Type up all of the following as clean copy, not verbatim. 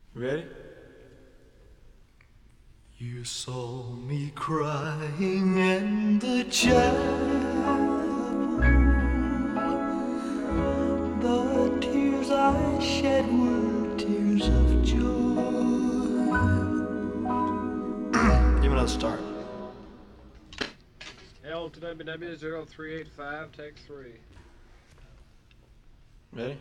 Ready? You saw me crying in the chapel. The tears I shed were tears of joy. Give me another start. LWW0385, take 3. Ready?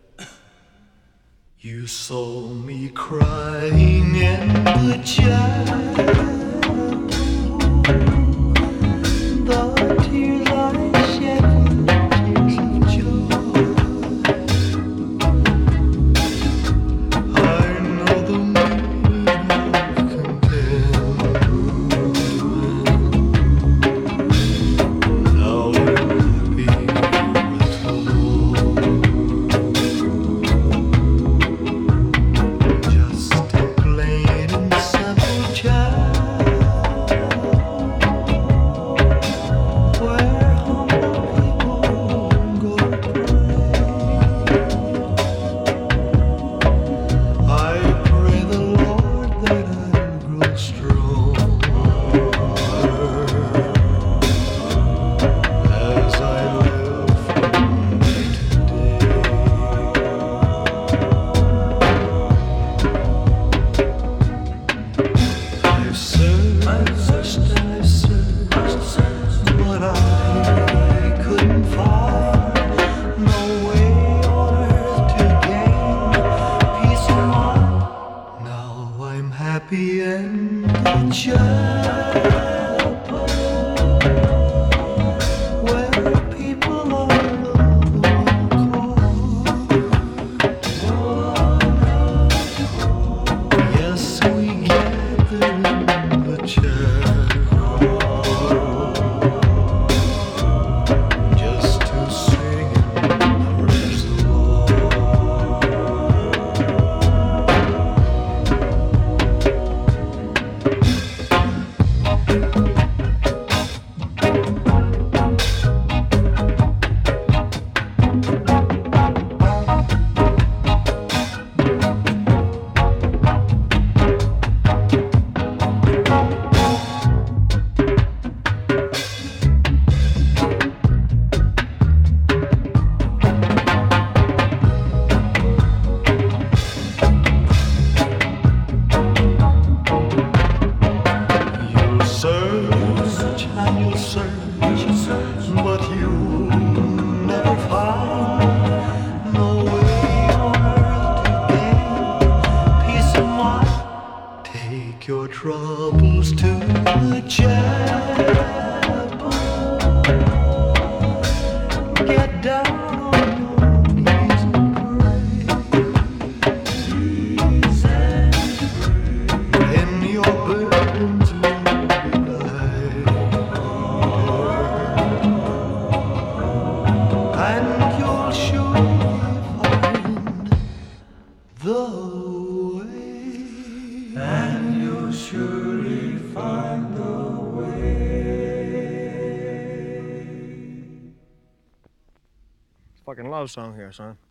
You saw me crying in the chapel. The tears I shed were tears of joy. I know the meaning of contentment. Now I'm happy with the Lord. Just a plain and simple child, where humble people go to pray. I pray the Lord that I'll grow stronger as I live from day to day. I've searched, but I couldn't find no way on earth to gain peace of mind. Now I'm happy in the chapel, where people are of one accord. Yes, we gather in the chapel just to sing and praise the Lord. You'll search and you'll search, but you'll never find no way on earth to gain peace of mind. Take your troubles to the chapel. Get down on your knees and pray. Then your burdens will be lighter, and you'll surely find the way. And you'll surely find the way. Fucking love song here, son.